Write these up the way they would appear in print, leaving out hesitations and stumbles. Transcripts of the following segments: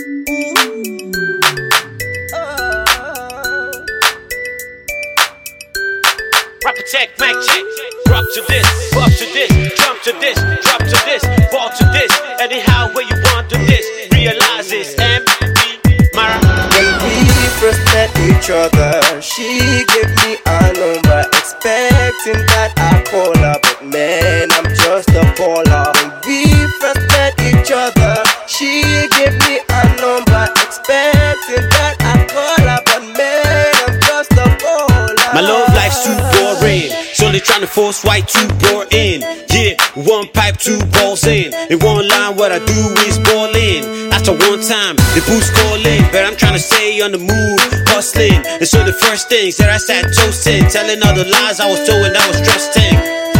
Rap attack, mic check. Rock to this, bop to this, jump to this, drop to this, ball to this. Anyhow, where you want to this, realize this. MP Mara. When we first met each other, she gave me a number, expecting that I call her, but man, I'm just a caller. When we first met each other, she gave me a number, expecting that I call her, but man, I'm just a caller. My love life's too boring, solely trying to force white to bore in. Yeah, one pipe, two balls in. In one line, what I do is ball in. After one time, the boots calling, but I'm trying to stay on the move, hustling. And so the first things that I sat toasting, telling all the lies I was told when I was trusting.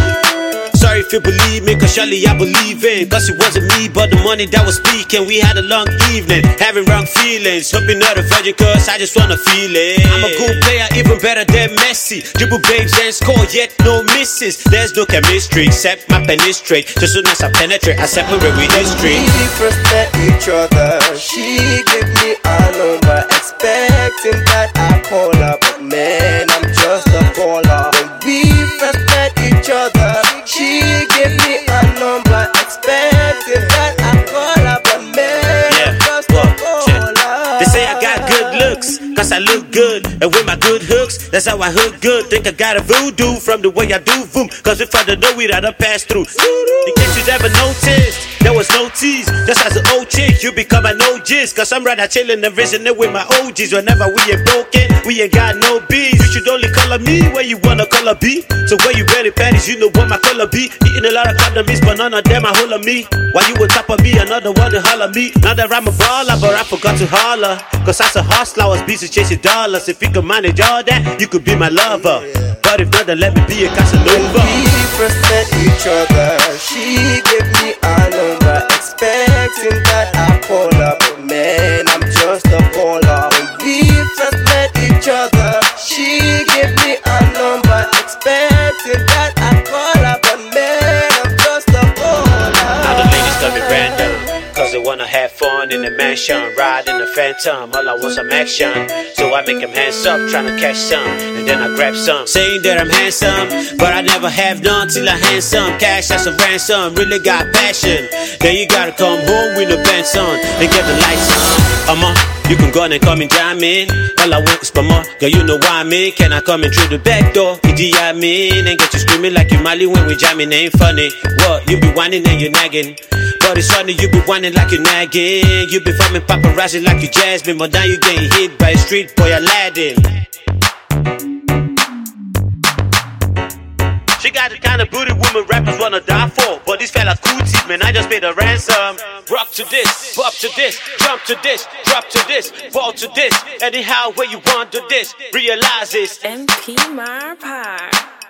Sorry if you believe me, cause surely I believe in. Cause it wasn't me, but the money that was speaking. We had a long evening, having wrong feelings. Hoping not a virgin, cause I just wanna feel it. I'm a good player, even better than Messi. Dribble babes and score, yet no misses. There's no chemistry, except my penetrate. Just soon as I penetrate, I separate with history. When we first met each other, she gave me a number, expecting that I call her, but man, I'm just a caller. When we first met each other, she gave me a number, expecting that I call her, but man, I'm just a caller. They say I got good looks, cause I look good. And with my good hooks, that's how I hook good. Think I got a voodoo from the way I do boom. Cause if I don't know it, I done pass through. In case you never noticed, there was no tease. Just as an old chick, you become an OGs. Cause I'm rather chillin' and visiting with my OGs. Whenever we ain't broken, we ain't got no bees. You should only color me where you wanna color B. So where you ready panties, you know what my color be. Eating a lot of condoms, but none of them are hold of me. While you on top of me, another one to holler me. Now that I'm a baller, but I forgot to holler. Cause as a hustler, I was busy chasing dollars. If you could manage all that, you could be my lover. But if not, then let me be a Casanova. When we first met each other, she gave me a number, expecting that I call her, but man, I'm just a caller. When we first met each other, she gave me a number, expecting that I call her, but man, I'm just a caller. Now the ladies love me random, cause they wanna have fun in the mansion, ride in the phantom, all I want some action. So I make them hands up, tryna catch some, and then I grab some. Saying that I'm handsome, but I never have none till I hand some. Cash as a ransom, really got passion. Then you gotta come home with the pants on, and get the lights on. You can go on and come and jam in. All I want is more, girl, you know why I'm in. Can I come in through the back door? I mean, and get you screaming like you Mali when we jamming. Ain't funny. What? You be whining and you nagging. But it's funny, you be whining like you nagging. You be filming paparazzi like you Jasmine. But now you getting hit by a street boy Aladdin. She got the kind of booty woman rappers wanna die for. But this fella cool teeth, man, I just paid a ransom. Rock to this, bop to this, jump to this, drop to this, ball to this. Anyhow, where you want to this, realize this. MP Mara.